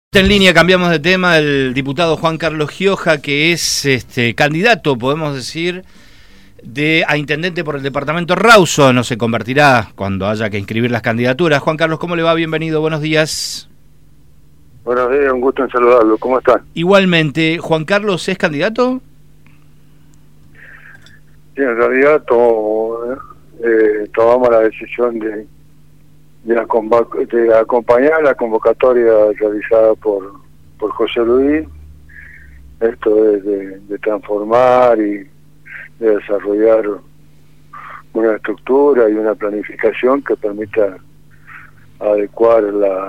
En línea, cambiamos de tema, el diputado Juan Carlos Gioja, que es candidato, podemos decir, a intendente por el departamento Rawson, no se convertirá cuando haya que inscribir las candidaturas. Juan Carlos, ¿cómo le va? Bienvenido, buenos días. Buenos días, un gusto en saludarlo, ¿cómo están? Igualmente, ¿Juan Carlos es candidato? Sí, en realidad tomamos la decisión de acompañar la convocatoria realizada por José Luis. Esto es de transformar y de desarrollar una estructura y una planificación que permita adecuar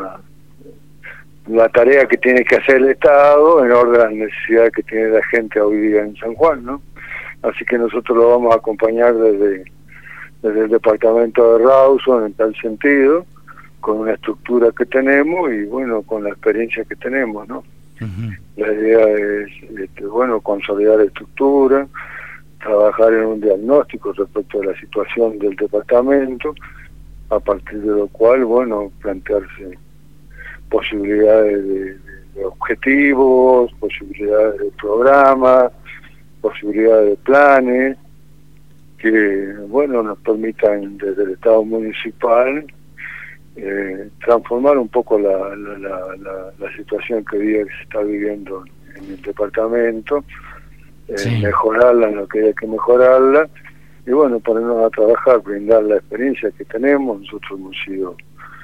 la tarea que tiene que hacer el Estado en orden a la necesidad que tiene la gente hoy día en San Juan, ¿no? Así que nosotros lo vamos a acompañar desde el departamento de Rawson en tal sentido, con una estructura que tenemos y bueno, con la experiencia que tenemos, ¿no? Uh-huh. La idea es, consolidar la estructura, trabajar en un diagnóstico respecto a la situación del departamento, a partir de lo cual, bueno, plantearse posibilidades de objetivos, posibilidades de programas, posibilidades de planes, que, bueno, nos permitan desde el Estado municipal transformar un poco la situación que se está viviendo en el departamento, sí, mejorarla en lo que hay que mejorarla, y bueno, ponernos a trabajar, brindar la experiencia que tenemos. Nosotros hemos sido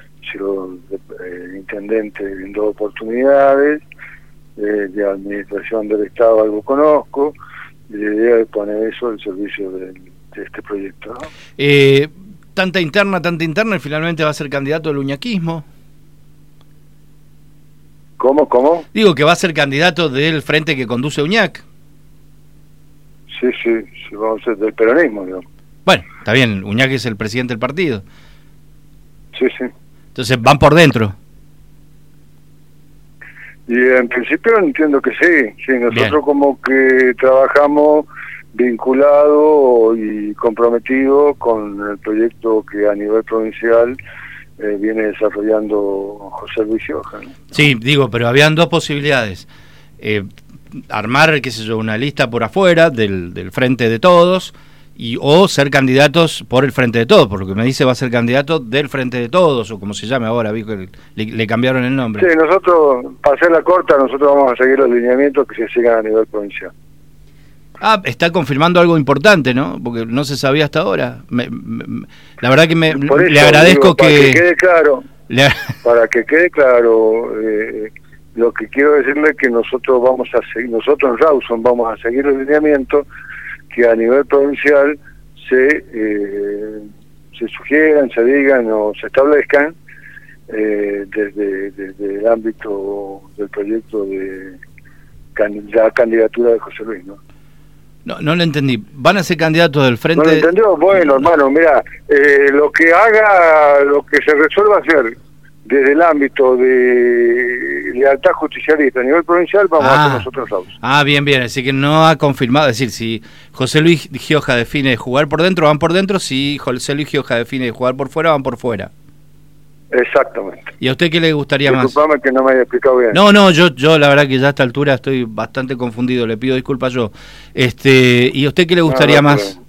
intendente en 2 oportunidades, de administración del Estado algo conozco, y la idea es poner eso al servicio de este proyecto, ¿no? Tanta interna, y finalmente va a ser candidato del uñaquismo. ¿Cómo? Digo que va a ser candidato del frente que conduce Uñac. Sí, vamos a ser del peronismo, digamos. Bueno, está bien, Uñac es el presidente del partido. Sí. Entonces van por dentro. Y en principio entiendo que sí, nosotros bien, como que trabajamos vinculado y comprometido con el proyecto que a nivel provincial viene desarrollando José Luis Gioja, ¿no? Sí, digo, pero habían 2 posibilidades. Armar, qué sé yo, una lista por afuera del Frente de Todos, o ser candidatos por el Frente de Todos, por lo que me dice va a ser candidato del Frente de Todos, o como se llame ahora, vi que le cambiaron el nombre. Sí, nosotros, para hacer la corta, nosotros vamos a seguir los lineamientos que se sigan a nivel provincial. Está confirmando algo importante, ¿no? Porque no se sabía hasta ahora. La verdad que le agradezco para que quede claro, para que quede claro, lo que quiero decirle es que nosotros en Rawson vamos a seguir los lineamientos que a nivel provincial se sugieran, se digan o se establezcan desde el ámbito del proyecto de la candidatura de José Luis, ¿no? No lo entendí. ¿Van a ser candidatos del Frente? ¿No lo entendió? Bueno, hermano, mira, lo que se resuelva hacer desde el ámbito de lealtad justicialista a nivel provincial, vamos a hacer nosotros Rawson. Bien, así que no ha confirmado, es decir, si José Luis Gioja define jugar por dentro, van por dentro, si José Luis Gioja define jugar por fuera, van por fuera. Exactamente. ¿Y a usted qué le gustaría más? Disculpame que no me haya explicado bien. No, yo la verdad que ya a esta altura estoy bastante confundido, le pido disculpas yo. ¿Y a usted qué le gustaría más?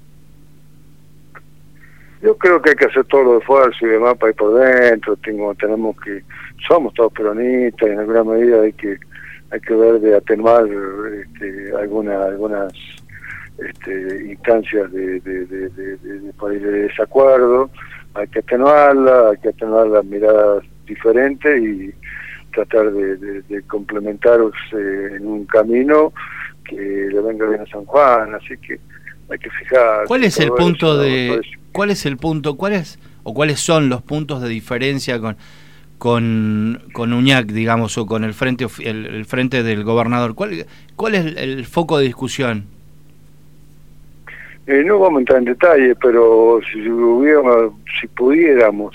Yo creo que hay que hacer todo los esfuerzos y demás para ir por dentro. Somos todos peronistas y en alguna medida hay que ver de atenuar algunas instancias de desacuerdo. Hay que atenuar las miradas diferentes y tratar de complementaros en un camino que le venga bien a San Juan, así que hay que fijar. ¿Cuáles son los puntos de diferencia con Uñac, digamos, o con el frente del gobernador? ¿Cuál es el foco de discusión? No vamos a entrar en detalle, pero si pudiéramos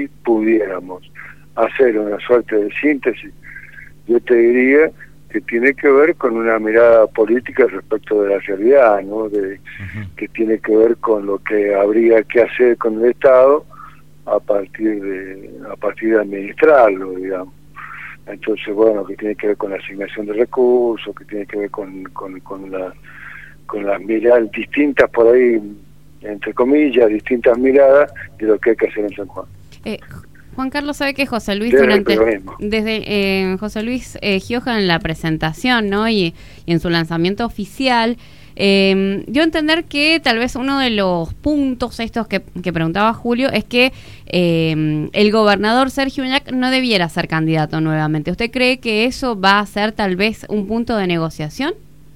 hacer una suerte de síntesis, yo te diría que tiene que ver con una mirada política respecto de la realidad, ¿no? Que tiene que ver con lo que habría que hacer con el Estado a partir de administrarlo, digamos. Entonces, bueno, que tiene que ver con la asignación de recursos, que tiene que ver con las miradas distintas por ahí, entre comillas, distintas miradas de lo que hay que hacer en San Juan. Juan Carlos, sabe que José Luis José Luis Gioja en la presentación, ¿no? y en su lanzamiento oficial dio a entender que tal vez uno de los puntos estos que preguntaba Julio es que el gobernador Sergio Uñac no debiera ser candidato nuevamente. ¿Usted cree que eso va a ser tal vez un punto de negociación?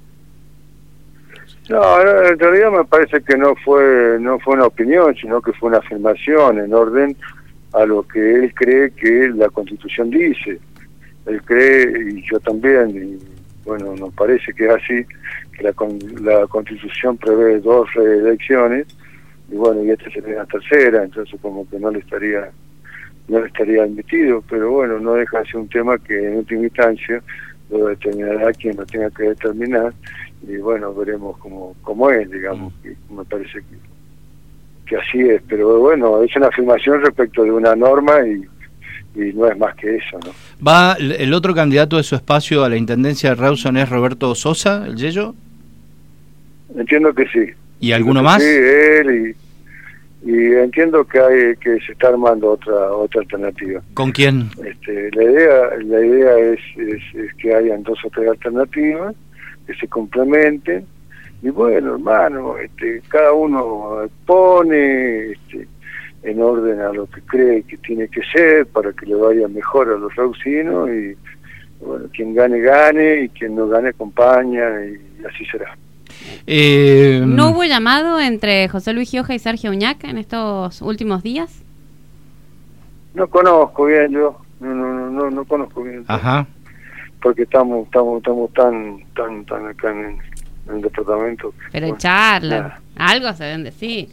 No, en realidad me parece que no fue una opinión, sino que fue una afirmación en orden a lo que él cree que la Constitución dice. Él cree, y yo también, y bueno, nos parece que es así, que la Constitución prevé 2 reelecciones, y bueno, y esta sería la tercera, entonces como que no le estaría admitido, pero bueno, no deja de ser un tema que en última instancia lo determinará quien lo tenga que determinar, y bueno, veremos cómo es, digamos, que me parece que así es, pero bueno, es una afirmación respecto de una norma y no es más que eso, ¿no? ¿Va el otro candidato de su espacio a la Intendencia de Rawson es Roberto Sosa, el Yello? Entiendo que sí. ¿Y alguno más? Sí, él y entiendo que se está armando otra alternativa. ¿Con quién? La idea es que hayan 2 o 3 alternativas que se complementen y bueno, hermano, cada uno pone en orden a lo que cree que tiene que ser para que le vaya mejor a los rausinos y bueno, quien gane y quien no gane acompaña y así será. ¿No hubo llamado entre José Luis Gioja y Sergio Uñac en estos últimos días? No conozco bien yo, no conozco bien. Ajá. Porque estamos tan acá en el departamento. Pero bueno, charla, algo se deben decir.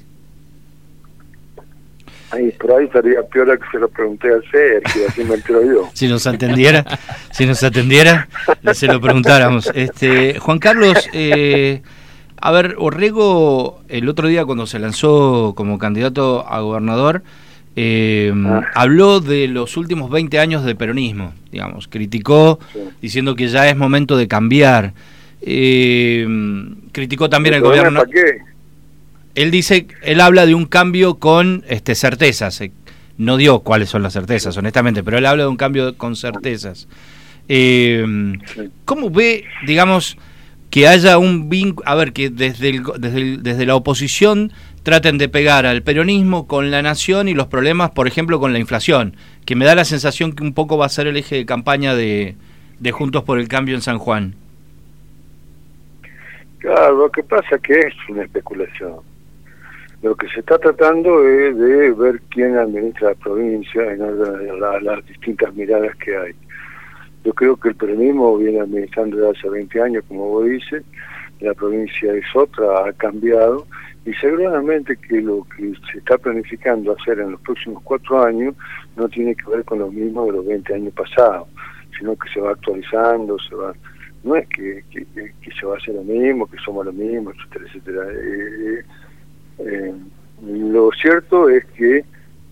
Ahí, por ahí estaría peor que se lo pregunté a Sergio, así me entero yo. Si nos atendiera, se lo preguntáramos. Juan Carlos, a ver, Orrego el otro día cuando se lanzó como candidato a gobernador, habló de los últimos 20 años de peronismo, digamos, criticó, diciendo que ya es momento de cambiar. Criticó también el gobierno. ¿Para qué? Él habla de un cambio con certezas. No dio cuáles son las certezas, honestamente, pero él habla de un cambio con certezas. ¿Cómo ve, digamos, que haya un vínculo, a ver, que desde la oposición traten de pegar al peronismo con la nación y los problemas, por ejemplo, con la inflación, que me da la sensación que un poco va a ser el eje de campaña de Juntos por el Cambio en San Juan? Claro, lo que pasa es que es una especulación. Lo que se está tratando es de ver quién administra la provincia en orden a las distintas miradas que hay. Yo creo que el peronismo viene administrando desde hace 20 años, como vos dices, la provincia es otra, ha cambiado, y seguramente que lo que se está planificando hacer en los próximos 4 años no tiene que ver con lo mismo de los 20 años pasados, sino que se va actualizando, no es que se va a hacer lo mismo, que somos lo mismo, etcétera, etcétera. Lo cierto es que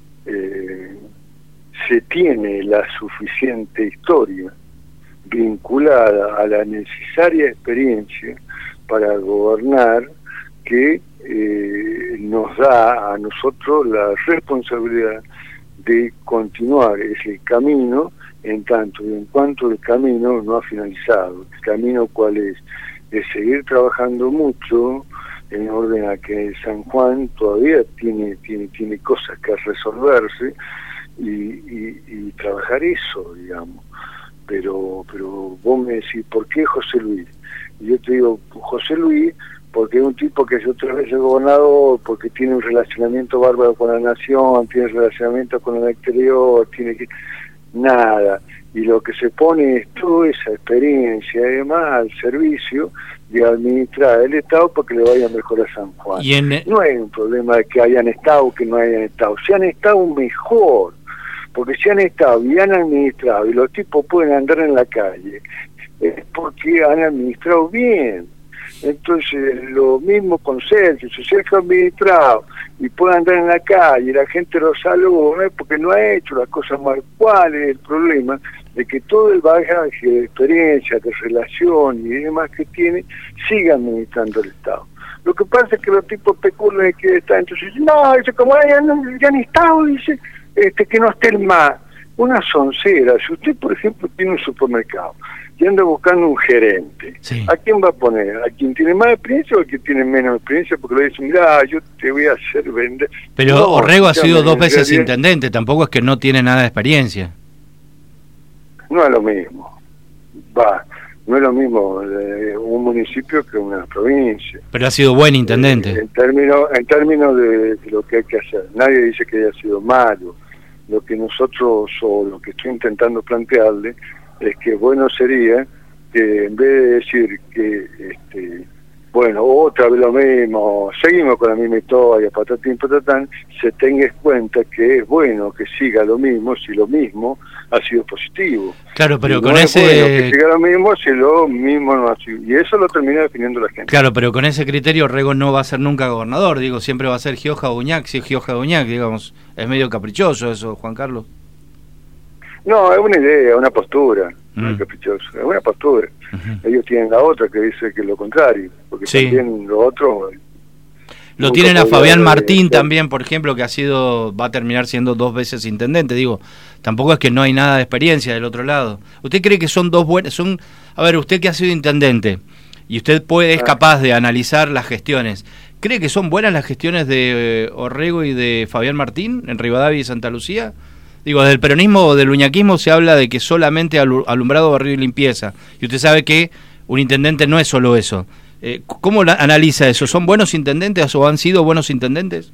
se tiene la suficiente historia vinculada a la necesaria experiencia para gobernar que nos da a nosotros la responsabilidad de continuar ese camino en tanto y en cuanto el camino no ha finalizado. ¿El camino cuál es? Es seguir trabajando mucho en orden a que San Juan todavía tiene cosas que resolverse y trabajar eso, digamos. Pero vos me decís, ¿por qué José Luis? Y yo te digo, José Luis, porque es un tipo que es otra vez el gobernador, porque tiene un relacionamiento bárbaro con la nación, tiene relacionamiento con el exterior, nada. Y lo que se pone es toda esa experiencia, además, al servicio de administrar el Estado para que le vaya mejor a San Juan. No hay un problema de que hayan estado o que no hayan estado. Si han estado, mejor. Porque si han estado y han administrado y los tipos pueden andar en la calle, es porque han administrado bien. Entonces, lo mismo con Sergio. Si Sergio ha administrado y puede andar en la calle y la gente lo saluda, no es porque no ha hecho las cosas mal. ¿Cuál es el problema? de que todo el bagaje de experiencia, de relación y demás que tiene, siga administrando el Estado. Lo que pasa es que los tipos especulan de que está, entonces no, dice, como ya ni Estado, dice, que no estén más. Una soncera. Si usted, por ejemplo, tiene un supermercado y anda buscando un gerente, sí, ¿a quién va a poner? ¿A quien tiene más experiencia o a quien tiene menos experiencia? Porque le dicen, mira, yo te voy a hacer vender. Pero no, Orrego ha sido 2 veces intendente, tampoco es que no tiene nada de experiencia. No es lo mismo. No es lo mismo un municipio que una provincia. Pero ha sido buen intendente. En términos de lo que hay que hacer. Nadie dice que haya sido malo. Lo que nosotros, o lo que estoy intentando plantearle, es que bueno sería que en vez de decir que, bueno, otra vez lo mismo, seguimos con la misma historia, patatín, patatán, se tenga en cuenta que es bueno que siga lo mismo si lo mismo ha sido positivo. Claro, pero y con no ese... es bueno que siga lo mismo si lo mismo no ha sido. Y eso lo termina definiendo la gente. Claro, pero con ese criterio Orrego no va a ser nunca gobernador, digo, siempre va a ser Gioja Uñac, si es Gioja Uñac, digamos, es medio caprichoso eso, Juan Carlos. No, es una idea, una postura, no es caprichoso, es una postura. Ellos tienen la otra que dice que es lo contrario, porque sí, también lo otro... Lo tienen a Fabián Martín también, por ejemplo, que va a terminar siendo 2 veces intendente, digo, tampoco es que no hay nada de experiencia del otro lado. ¿Usted cree que son dos buenas? A ver, usted que ha sido intendente, y usted es capaz de analizar las gestiones, ¿cree que son buenas las gestiones de Orrego y de Fabián Martín en Rivadavia y Santa Lucía? Digo, del peronismo o del uñaquismo se habla de que solamente alumbrado, barrio y limpieza. Y usted sabe que un intendente no es solo eso. ¿Cómo analiza eso? ¿Son buenos intendentes o han sido buenos intendentes?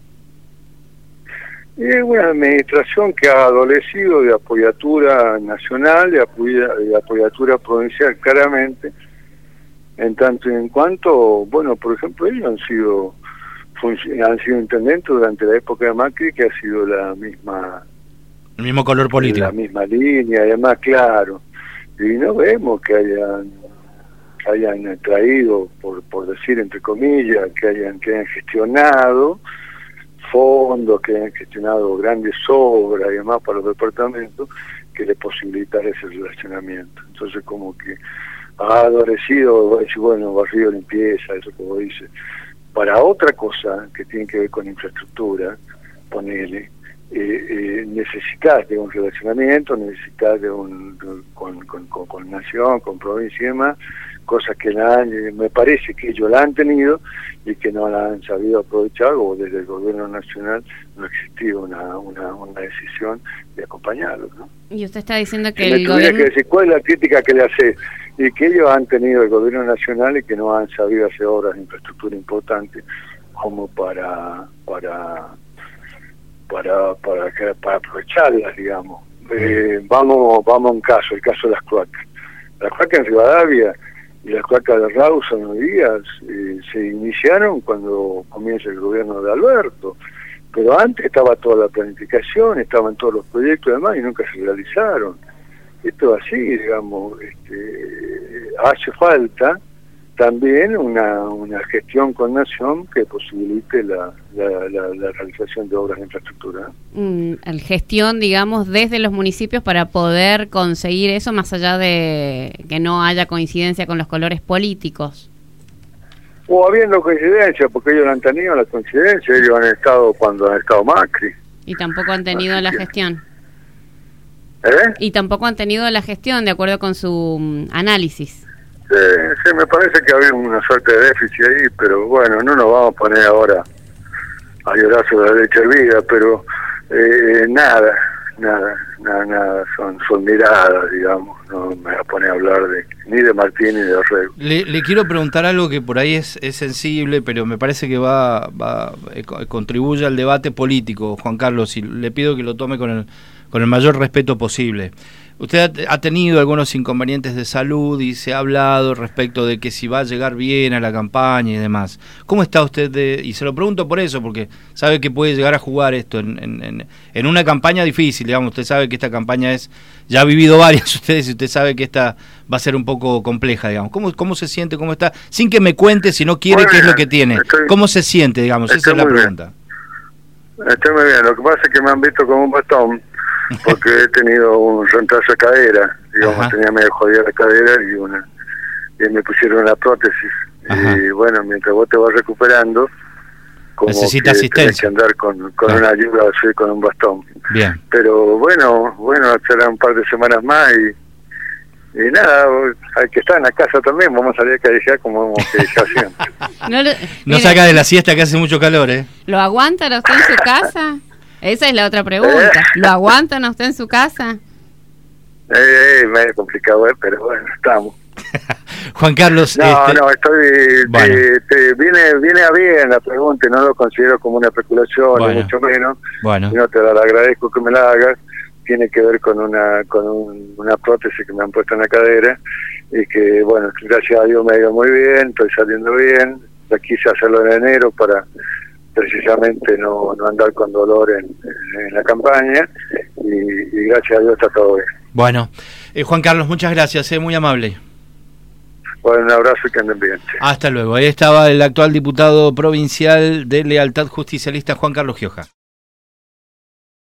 Es una administración que ha adolecido de apoyatura nacional, de apoyatura provincial, claramente, en tanto y en cuanto, bueno, por ejemplo, ellos han sido intendentes durante la época de Macri, que ha sido el mismo color político, la misma línea, además, claro, y no vemos que hayan traído, por decir entre comillas, que hayan gestionado fondos, que hayan gestionado grandes obras y demás para los departamentos que le posibilitar ese relacionamiento. Entonces, como que ha adolecido, bueno, barrio, limpieza, eso que vos dices, para otra cosa que tiene que ver con infraestructura, ponele, necesitas de un relacionamiento, necesitas de con nación, con provincia y demás, cosas que me parece que ellos la han tenido y que no la han sabido aprovechar, o desde el gobierno nacional no ha existido una decisión de acompañarlos, ¿no? Y usted está diciendo que el gobierno... que decir, ¿cuál es la crítica que le hace? Y que ellos han tenido el gobierno nacional y que no han sabido hacer obras de infraestructura importantes como para aprovecharlas, digamos. Vamos a un caso, el caso de las cloacas. Las cloacas en Rivadavia y las cloacas de Rawson hoy día se iniciaron cuando comienza el gobierno de Alberto, pero antes estaba toda la planificación, estaban todos los proyectos y demás, y nunca se realizaron. Esto es así, digamos, hace falta también una gestión con nación que posibilite la realización de obras de infraestructura. La gestión, digamos, desde los municipios para poder conseguir eso, más allá de que no haya coincidencia con los colores políticos. O habiendo coincidencia, porque ellos no han tenido la coincidencia, ellos han estado cuando han estado Macri. Y tampoco han tenido la gestión. Y tampoco han tenido la gestión, de acuerdo con su análisis. Sí, me parece que había una suerte de déficit ahí, pero bueno, no nos vamos a poner ahora a llorar sobre la leche hervida, pero nada, son miradas, digamos, no me voy a poner a hablar ni de Martín ni de Orrego. Le quiero preguntar algo que por ahí es sensible, pero me parece que contribuye al debate político, Juan Carlos, y le pido que lo tome con el mayor respeto posible. Usted ha tenido algunos inconvenientes de salud y se ha hablado respecto de que si va a llegar bien a la campaña y demás. ¿Cómo está usted? Y se lo pregunto por eso, porque sabe que puede llegar a jugar esto en una campaña difícil, digamos. Usted sabe que esta campaña ya ha vivido varias ustedes y usted sabe que esta va a ser un poco compleja, digamos. ¿Cómo se siente? ¿Cómo está? Sin que me cuente, si no quiere, qué es lo que tiene. ¿Cómo se siente, digamos? Esa es la pregunta. Estoy muy bien. Lo que pasa es que me han visto como un bastón. porque he tenido un reemplazo de cadera, digamos, Ajá. tenía medio jodida la cadera y me pusieron una prótesis. Ajá. Y bueno, mientras vos te vas recuperando, como Necesita que asistencia. tenés que andar con una ayuda, así, con un bastón. Bien. Pero bueno, serán un par de semanas más y nada, hay que estar en la casa también, vamos a salir a callejear como hemos callejeado siempre. No Mire, saca de la siesta que hace mucho calor, ¿eh? ¿Lo aguantan a usted en su casa? Esa es la otra pregunta. ¿Lo aguantan a usted en su casa? Medio complicado, pero bueno, estamos. Juan Carlos, No, estoy... Bueno. Viene a bien la pregunta, y no lo considero como una especulación, Bueno. ni mucho menos. Bueno. No te la agradezco que me la hagas. Tiene que ver con una prótesis que me han puesto en la cadera y que, bueno, gracias a Dios me ha ido muy bien, estoy saliendo bien. Ya quise hacerlo en enero para precisamente no andar con dolor en la campaña y gracias a Dios está todo bien. Bueno, Juan Carlos, muchas gracias, muy amable. Bueno, un abrazo y que anden bien. Hasta luego. Ahí estaba el actual diputado provincial de Lealtad Justicialista, Juan Carlos Gioja.